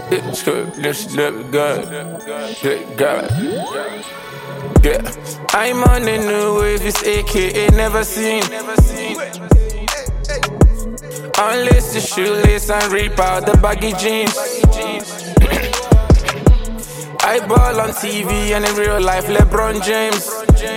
This look good. Look good. Yeah. I'm on a new wave, it's AKA never seen. Unless the shoelace and rip out the baggy jeans. I ball on TV and in real life, LeBron James.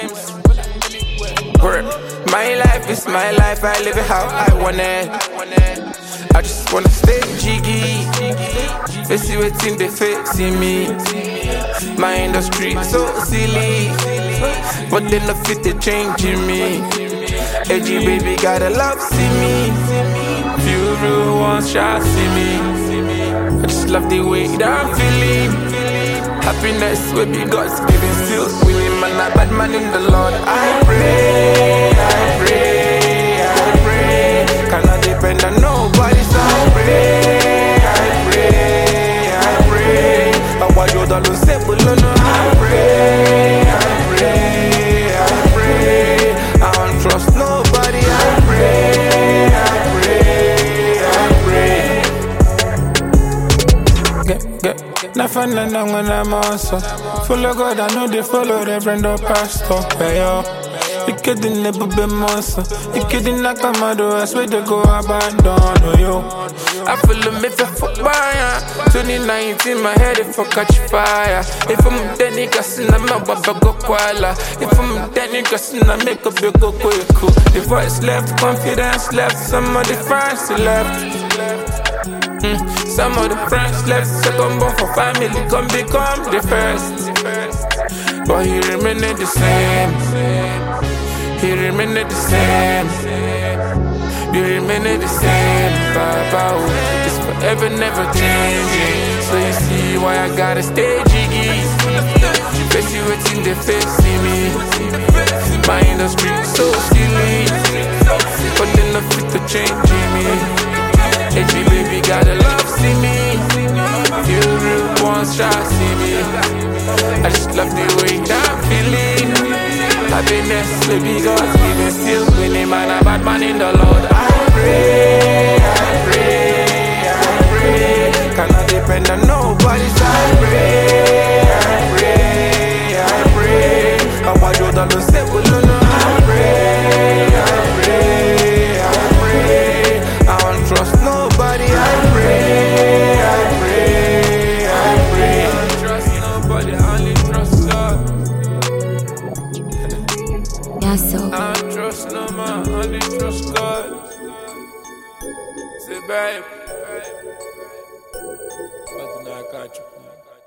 My life is my life, I live it how I want it. I just wanna stay jiggy. They see what's in the face in me. My industry so silly, but they not fit the change in me. AG baby gotta love see me. Few real ones shall see me. I just love the way that I'm feeling. Happiness will be God's giving, still winning. Man, a bad man in the Lord. I pray, I pray, I pray. Cannot depend on nobody, so I pray, I pray, I pray. I want you to lose it, but no, I pray, I pray, I pray. I don't trust nobody, I pray, I pray, I pray. Nothing and I'm gonna master. Full of God, I know they follow Reverend or Pastor. Hey yo, you kidding never be monster. You kidding like a mother, I swear to go abandon. Oh yo, I feel me for fire. 2019, my head if I catch fire. If I'm dead, niggas in my baba go koala. If I'm dead, niggas in my make up you go cool. The voice left, confidence left, some of the friends left. Some of the friends left, second born for family, come become the first. But he remained the same. He remained the same. You remain the same, Papa. It's forever, never changing. So you see why I gotta stay jiggy. Face you waiting, the face see me. My industry so silly, but they not fit to change me. AG baby gotta love see me. You real ones try see me. I just love the way that I'm feeling. Happiness baby God's giving, still winning. Man, a bad man in the Lord. I pray, I pray, I pray. Cannot depend on nobody, so I pray, I pray, I pray. I want you to lose it, but no, I pray, I pray, I pray. I don't trust nobody, I pray, I pray, I pray. I don't trust nobody, I only trust God. Yeah, so I don't trust no man, I only trust God. Say babe, but then I catch you.